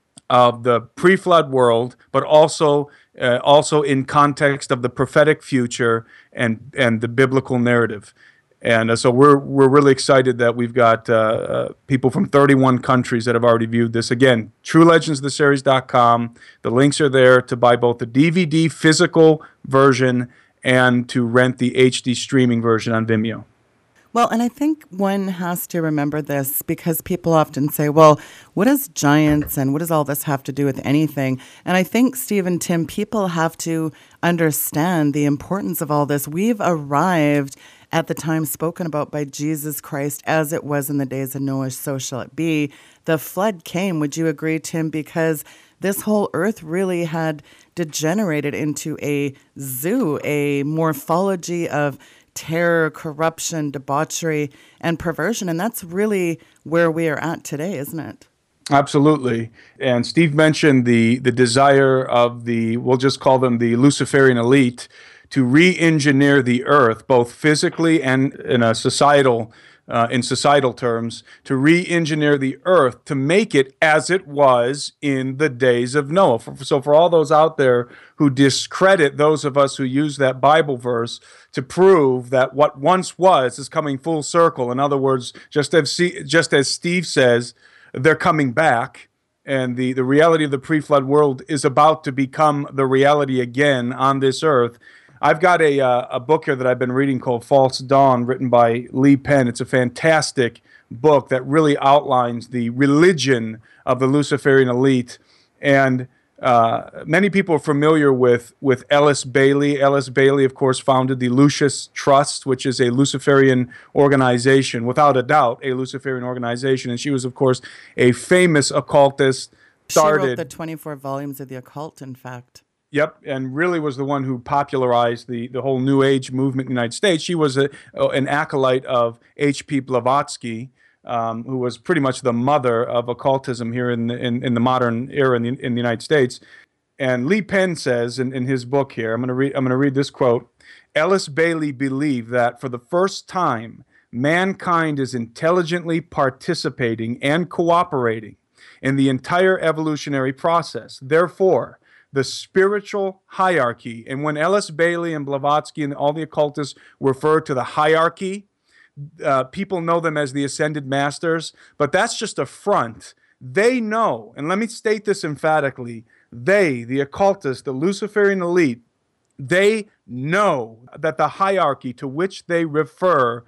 of the pre-flood world, but also uh, also in context of the prophetic future and and the biblical narrative. And uh, so we're we're really excited that we've got uh, uh, people from thirty-one countries that have already viewed this. Again, true legends the series dot com. The links are there to buy both the D V D physical version and to rent the H D streaming version on Vimeo. Well, and I think one has to remember this because people often say, well, what does giants and what does all this have to do with anything? And I think, Steve and Tim, people have to understand the importance of all this. We've arrived at the time spoken about by Jesus Christ as it was in the days of Noah, so shall it be. The flood came, would you agree, Tim? Because this whole earth really had degenerated into a zoo, a morphology of terror, corruption, debauchery, and perversion. And that's really where we are at today, isn't it? Absolutely. And Steve mentioned the the desire of the, we'll just call them the Luciferian elite, to re-engineer the earth, both physically and in a societal, uh, in societal terms, to re-engineer the earth to make it as it was in the days of Noah. For, so for all those out there who discredit those of us who use that Bible verse to prove that what once was is coming full circle, in other words, just as, just as Steve says, they're coming back, and the, the reality of the pre-flood world is about to become the reality again on this earth. I've got a uh, a book here that I've been reading called False Dawn, written by Lee Penn. It's a fantastic book that really outlines the religion of the Luciferian elite. And uh, many people are familiar with, with Ellis Bailey. Ellis Bailey, of course, founded the Lucis Trust, which is a Luciferian organization, without a doubt, a Luciferian organization. And she was, of course, a famous occultist. Started, she wrote the twenty-four volumes of the occult, in fact. Yep, and really was the one who popularized the, the whole New Age movement in the United States. She was a, an acolyte of H P Blavatsky, um, who was pretty much the mother of occultism here in the, in, in the modern era in the, in the United States. And Lee Penn says in, in his book here, I'm going to read I'm going to read this quote. Ellis Bailey believed that for the first time, mankind is intelligently participating and cooperating in the entire evolutionary process. Therefore, the spiritual hierarchy, and when Ellis Bailey and Blavatsky and all the occultists refer to the hierarchy, uh, people know them as the ascended masters, but that's just a front. They know, and let me state this emphatically, they, the occultists, the Luciferian elite, they know that the hierarchy to which they refer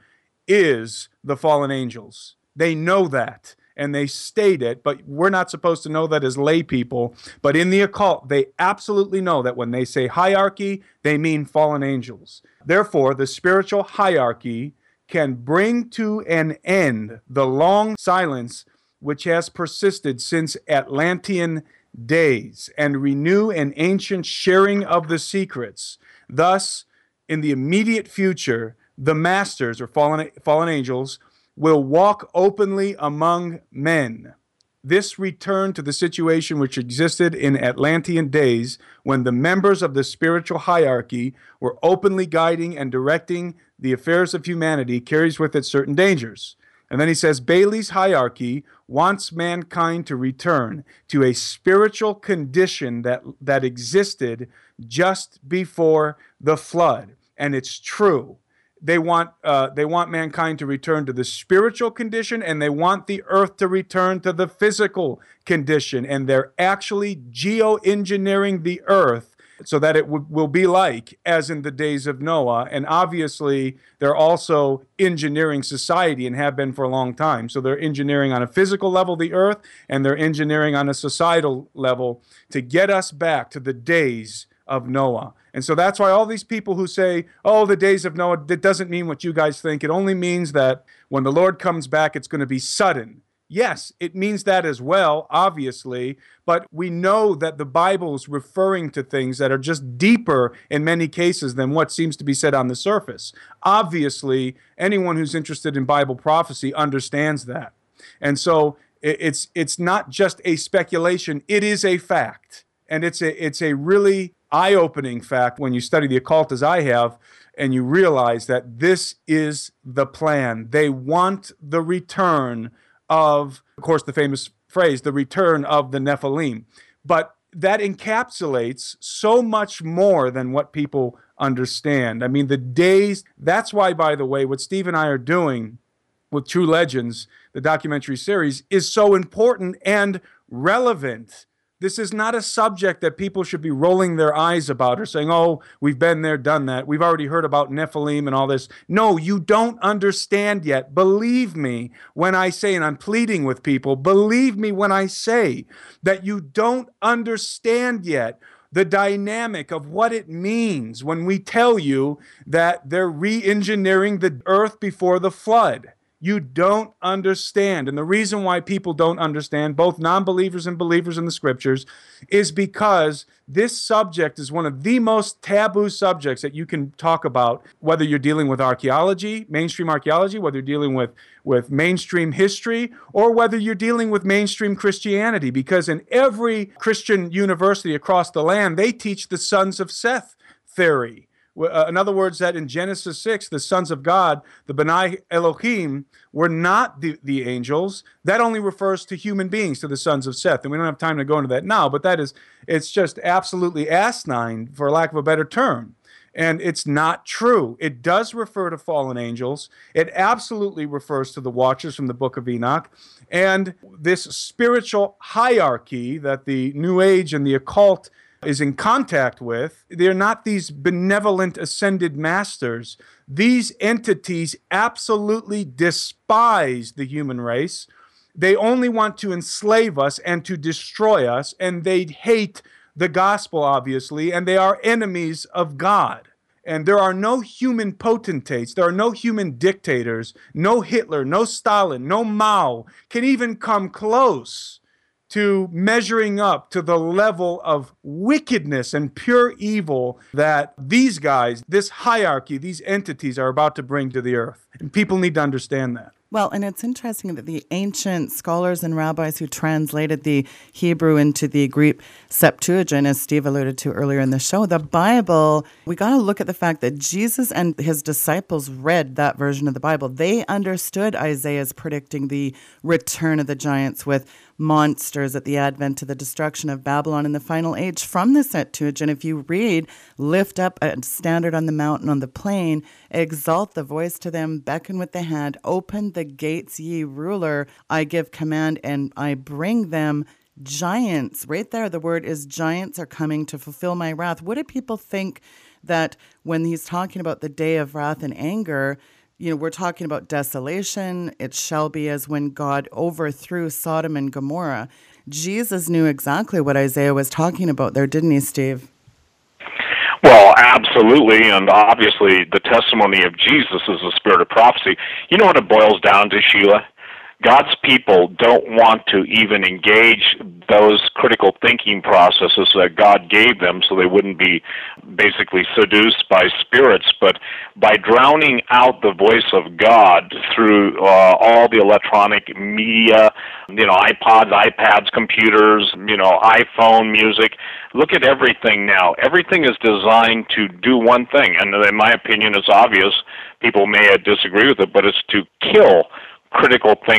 is the fallen angels. They know that. And they state it, but we're not supposed to know that as lay people. But in the occult, they absolutely know that when they say hierarchy, they mean fallen angels. Therefore, the spiritual hierarchy can bring to an end the long silence which has persisted since Atlantean days and renew an ancient sharing of the secrets. Thus, in the immediate future, the masters, or fallen, fallen angels, will walk openly among men. This return to the situation which existed in Atlantean days when the members of the spiritual hierarchy were openly guiding and directing the affairs of humanity carries with it certain dangers. And then he says, Bailey's hierarchy wants mankind to return to a spiritual condition that, that existed just before the flood. And it's true. They want uh, they want mankind to return to the spiritual condition, and they want the earth to return to the physical condition. And they're actually geoengineering the earth so that it w- will be like as in the days of Noah. And obviously, they're also engineering society and have been for a long time. So they're engineering on a physical level the earth, and they're engineering on a societal level to get us back to the days of Noah. And so that's why all these people who say, oh, the days of Noah, that doesn't mean what you guys think. It only means that when the Lord comes back, it's going to be sudden. Yes, it means that as well, obviously, but we know that the Bible is referring to things that are just deeper in many cases than what seems to be said on the surface. Obviously, anyone who's interested in Bible prophecy understands that. And so it's it's not just a speculation, it is a fact. And it's a it's a really eye-opening fact when you study the occult as I have, and you realize that this is the plan. They want the return of, of course, the famous phrase, the return of the Nephilim. But that encapsulates so much more than what people understand. I mean, the days, that's why, by the way, what Steve and I are doing with True Legends, the documentary series, is so important and relevant. This is not a subject that people should be rolling their eyes about or saying, oh, we've been there, done that. We've already heard about Nephilim and all this. No, you don't understand yet. Believe me when I say, and I'm pleading with people, believe me when I say that you don't understand yet the dynamic of what it means when we tell you that they're re-engineering the earth before the flood. You don't understand. And the reason why people don't understand, both non-believers and believers in the scriptures, is because this subject is one of the most taboo subjects that you can talk about, whether you're dealing with archaeology, mainstream archaeology, whether you're dealing with, with mainstream history, or whether you're dealing with mainstream Christianity. Because in every Christian university across the land, they teach the sons of Seth theory. In other words, that in Genesis six, the sons of God, the Benai Elohim, were not the, the angels. That only refers to human beings, to the sons of Seth. And we don't have time to go into that now, but that is, it's just absolutely asinine, for lack of a better term. And it's not true. It does refer to fallen angels. It absolutely refers to the watchers from the book of Enoch. And this spiritual hierarchy that the New Age and the occult is in contact with, they're not these benevolent ascended masters. These entities absolutely despise the human race. They only want to enslave us and to destroy us, and they hate the gospel, obviously, and they are enemies of God. And there are no human potentates, there are no human dictators, no Hitler, no Stalin, no Mao can even come close to measuring up to the level of wickedness and pure evil that these guys, this hierarchy, these entities are about to bring to the earth. And people need to understand that. Well, and it's interesting that the ancient scholars and rabbis who translated the Hebrew into the Greek Septuagint, as Steve alluded to earlier in the show, the Bible, we got to look at the fact that Jesus and his disciples read that version of the Bible. They understood Isaiah's predicting the return of the giants with monsters at the advent of the destruction of Babylon in the final age from the Septuagint. If you read, lift up a standard on the mountain, on the plain, exalt the voice to them, beckon with the hand, open the gates, ye ruler, I give command, and I bring them giants. Right there, the word is giants are coming to fulfill my wrath. What do people think that when he's talking about the day of wrath and anger, you know, we're talking about desolation. It shall be as when God overthrew Sodom and Gomorrah. Jesus knew exactly what Isaiah was talking about there, didn't he, Steve? Well, absolutely, and obviously the testimony of Jesus is the spirit of prophecy. You know what it boils down to, Sheila? God's people don't want to even engage those critical thinking processes that God gave them so they wouldn't be basically seduced by spirits, but by drowning out the voice of God through uh, all the electronic media, you know, iPods, iPads, computers, you know, iPhone, music. Look at everything now. Everything is designed to do one thing, and in my opinion, it's obvious. People may disagree with it, but it's to kill critical thinking.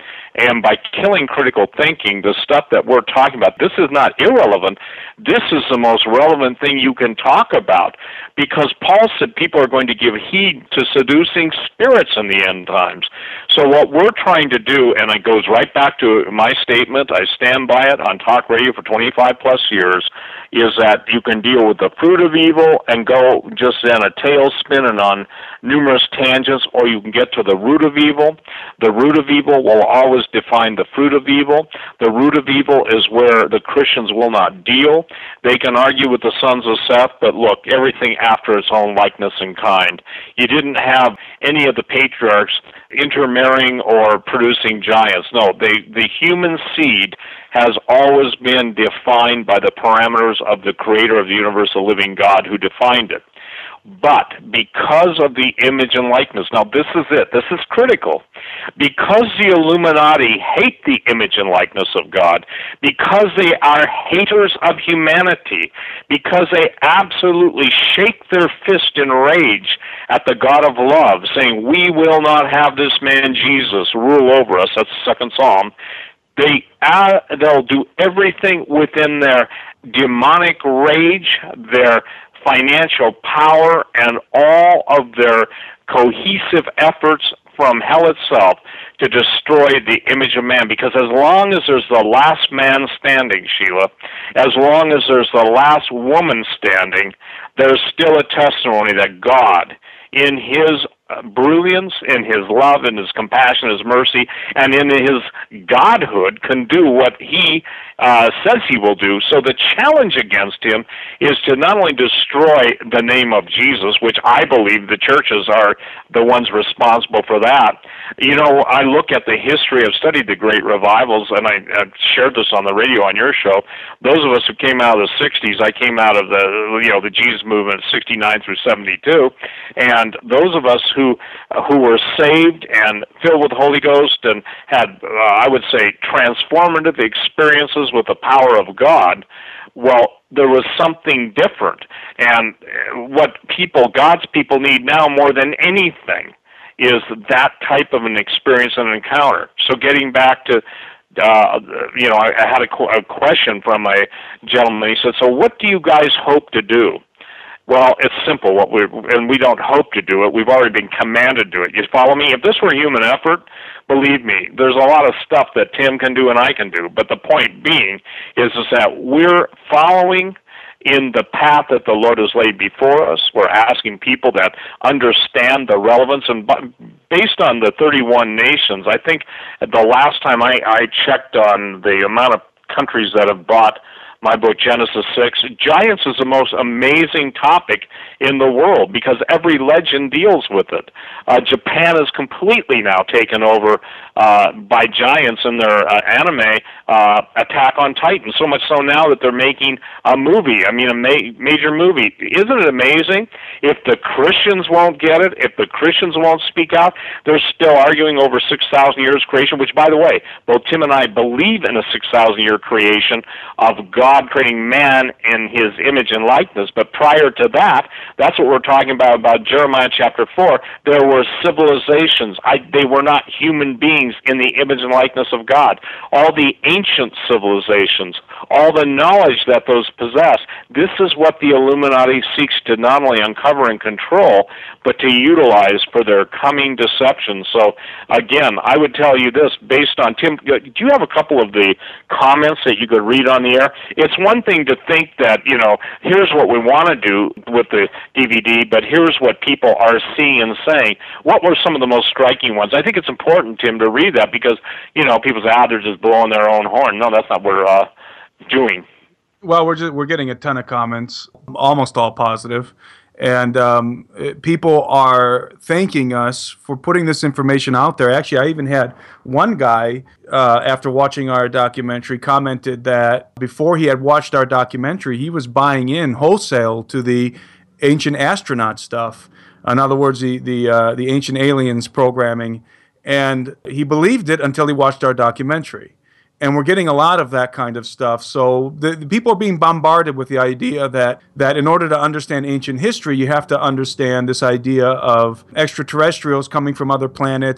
And by killing critical thinking, the stuff that we're talking about, this is not irrelevant. This is the most relevant thing you can talk about, because Paul said people are going to give heed to seducing spirits in the end times. So what we're trying to do, and it goes right back to my statement, I stand by it on talk radio for twenty-five plus years, is that you can deal with the fruit of evil and go just in a tailspin and on numerous tangents, or you can get to the root of evil. The root of evil will always define the fruit of evil. The root of evil is where the Christians will not deal. They can argue with the sons of Seth, but look, everything after its own likeness and kind. You didn't have any of the patriarchs intermarrying or producing giants. No, they, the human seed has always been defined by the parameters of the creator of the universe, the living God, who defined it. But because of the image and likeness, now this is it, this is critical, because the Illuminati hate the image and likeness of God, because they are haters of humanity, because they absolutely shake their fist in rage at the God of love, saying, we will not have this man Jesus rule over us, that's the second Psalm, they, uh, they'll do everything within their demonic rage, their financial power, and all of their cohesive efforts from hell itself to destroy the image of man. Because as long as there's the last man standing, Sheila, as long as there's the last woman standing, there's still a testimony that God, in his brilliance, in his love, in his compassion, his mercy, and in his godhood, can do what he uh, says he will do. So the challenge against him is to not only destroy the name of Jesus, which I believe the churches are the ones responsible for that. You know, I look at the history, I've studied the great revivals, and I, I've shared this on the radio on your show. Those of us who came out of the sixties, I came out of the, you know, the Jesus movement, sixty-nine through seventy-two, and those of us who who were saved and filled with the Holy Ghost and had, uh, I would say, transformative experiences with the power of God, well, there was something different. And what people, God's people, need now more than anything is that type of an experience and an encounter. So getting back to Uh, you know, I, I had a, qu- a question from a gentleman. He said, so what do you guys hope to do? Well, it's simple. What we and we don't hope to do it. We've already been commanded to do it. You follow me? If this were human effort, believe me, there's a lot of stuff that Tim can do and I can do. But the point being is, is that we're following in the path that the Lord has laid before us. We're asking people that understand the relevance. And based on the thirty-one nations, I think the last time I, I checked on the amount of countries that have bought my book, Genesis six, giants is the most amazing topic in the world because every legend deals with it. Uh, Japan is completely now taken over uh, by giants in their uh, anime uh, Attack on Titan, so much so now that they're making a movie, I mean a ma- major movie. Isn't it amazing? If the Christians won't get it, if the Christians won't speak out, they're still arguing over six thousand years creation, which, by the way, both Tim and I believe in a six thousand year creation of God creating man in his image and likeness. But prior to that, that's what we're talking about, about Jeremiah chapter four. There were civilizations. I, they were not human beings in the image and likeness of God. All the ancient civilizations, all the knowledge that those possess, this is what the Illuminati seeks to not only uncover and control, but to utilize for their coming deception. So, again, I would tell you this, based on, Tim, do you have a couple of the comments that you could read on the air? It's one thing to think that, you know, here's what we want to do with the D V D, but here's what people are seeing and saying. What were some of the most striking ones? I think it's important, Tim, to read that because, you know, people say, ah, they're just blowing their own horn. No, that's not what we're uh, doing. Well, we're just we're getting a ton of comments, almost all positive. And um, people are thanking us for putting this information out there. Actually, I even had one guy, uh, after watching our documentary, commented that before he had watched our documentary, he was buying in wholesale to the ancient astronaut stuff. In other words, the the, uh, the ancient aliens programming. And he believed it until he watched our documentary. And we're getting a lot of that kind of stuff. So the, the people are being bombarded with the idea that, that in order to understand ancient history, you have to understand this idea of extraterrestrials coming from other planets,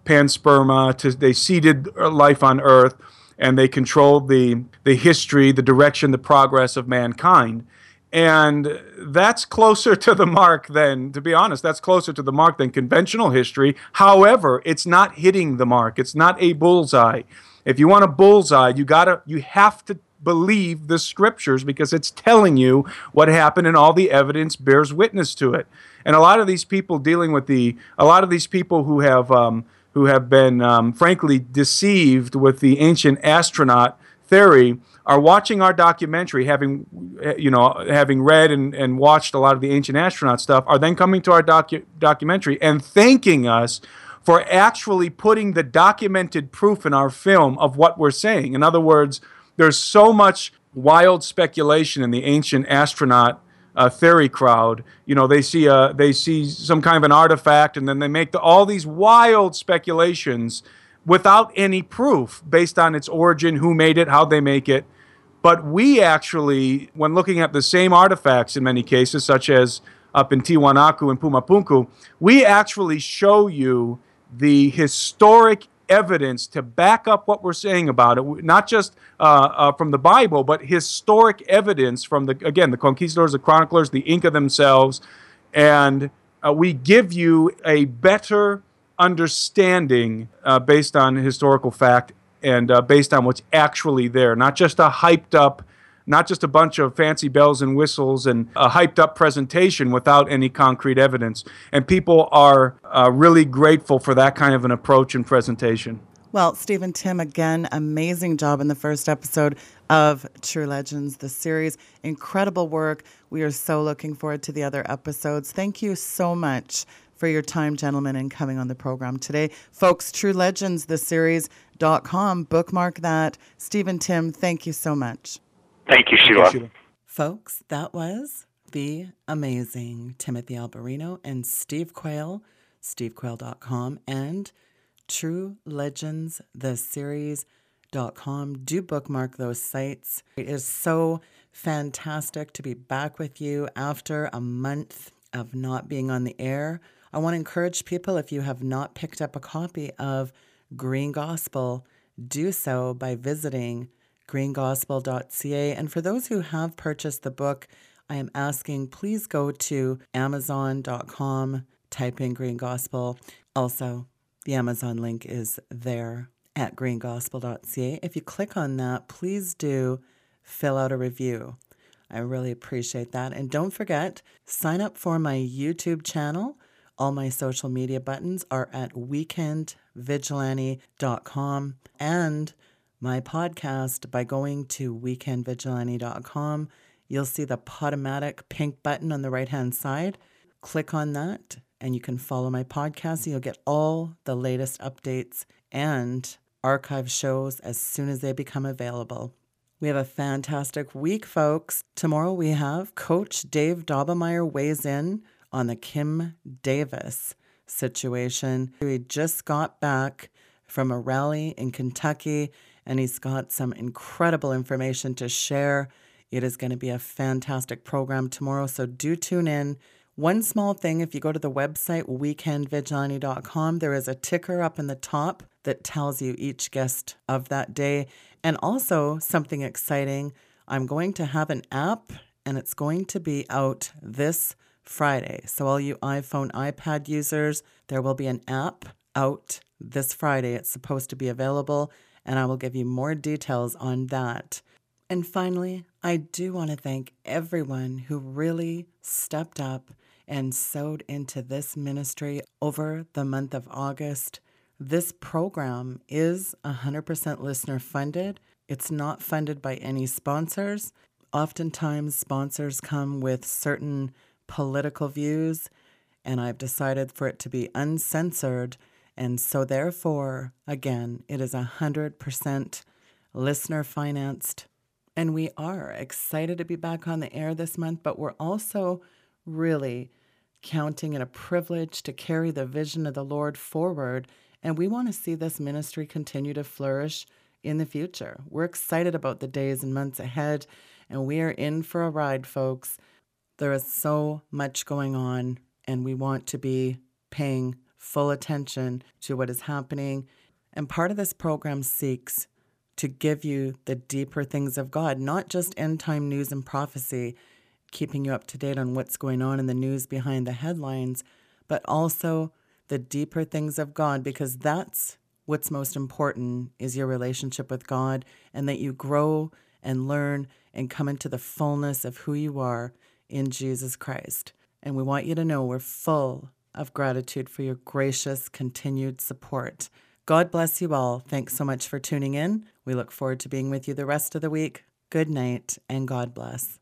panspermia, to, they seeded life on Earth, and they controlled the, the history, the direction, the progress of mankind. And that's closer to the mark than, to be honest, that's closer to the mark than conventional history. However, it's not hitting the mark. It's not a bullseye. If you want a bullseye, you gotta, you have to believe the scriptures, because it's telling you what happened, and all the evidence bears witness to it. And a lot of these people dealing with the, a lot of these people who have, um, who have been, um, frankly, deceived with the ancient astronaut theory, are watching our documentary, having, you know, having read and, and watched a lot of the ancient astronaut stuff, are then coming to our docu- documentary and thanking us for actually putting the documented proof in our film of what we're saying. In other words, there's so much wild speculation in the ancient astronaut uh, theory crowd. You know, they see a, they see some kind of an artifact, and then they make the, all these wild speculations without any proof based on its origin, who made it, how they make it. But we actually, when looking at the same artifacts in many cases, such as up in Tiwanaku and Pumapunku, we actually show you the historic evidence to back up what we're saying about it, not just uh, uh, from the Bible, but historic evidence from, the again, the conquistadors, the chroniclers, the Inca themselves. And uh, we give you a better understanding uh, based on historical fact and uh, based on what's actually there, not just a hyped up, not just a bunch of fancy bells and whistles and a hyped up presentation without any concrete evidence. And people are uh, really grateful for that kind of an approach and presentation. Well, Steve and Tim, again, amazing job in the first episode of True Legends, the series. Incredible work. We are so looking forward to the other episodes. Thank you so much for your time, gentlemen, and coming on the program today. Folks, True Legends, the series dot com. Bookmark that. Steve and Tim, thank you so much. Thank you, Sheila. Thank you, Sheila. Folks, that was the amazing Timothy Alberino and Steve Quayle, steve quayle dot com, and True Legends, the series dot com. Do bookmark those sites. It is so fantastic to be back with you after a month of not being on the air. I want to encourage people, if you have not picked up a copy of Green Gospel, do so by visiting green gospel dot c a. And for those who have purchased the book, I am asking, please go to amazon dot com, type in Green Gospel. Also, the Amazon link is there at green gospel dot c a. If you click on that, please do fill out a review. I really appreciate that. And don't forget, sign up for my YouTube channel. All my social media buttons are at weekend vigilante dot com, and my podcast by going to weekend vigilante dot com. You'll see the Podomatic pink button on the right-hand side. Click on that, and you can follow my podcast. You'll get all the latest updates and archive shows as soon as they become available. We have a fantastic week, folks. Tomorrow we have Coach Dave Daubenmire weighs in on the Kim Davis situation. He just got back from a rally in Kentucky, and he's got some incredible information to share. It is going to be a fantastic program tomorrow, so do tune in. One small thing, if you go to the website, weekend vigilante dot com, there is a ticker up in the top that tells you each guest of that day. And also, something exciting, I'm going to have an app, and it's going to be out this Friday. So all you iPhone, iPad users, there will be an app out this Friday. It's supposed to be available, and I will give you more details on that. And finally, I do want to thank everyone who really stepped up and sewed into this ministry over the month of August. This program is one hundred percent listener funded. It's not funded by any sponsors. Oftentimes, sponsors come with certain political views, and I've decided for it to be uncensored. And so therefore, again, it is one hundred percent listener financed. And we are excited to be back on the air this month, but we're also really counting it a privilege to carry the vision of the Lord forward. And we want to see this ministry continue to flourish in the future. We're excited about the days and months ahead, and we are in for a ride, folks. There is so much going on, and we want to be paying full attention to what is happening. And part of this program seeks to give you the deeper things of God, not just end-time news and prophecy, keeping you up to date on what's going on in the news behind the headlines, but also the deeper things of God, because that's what's most important, is your relationship with God, and that you grow and learn and come into the fullness of who you are in Jesus Christ. And we want you to know we're full of gratitude for your gracious, continued support. God bless you all. Thanks so much for tuning in. We look forward to being with you the rest of the week. Good night, and God bless.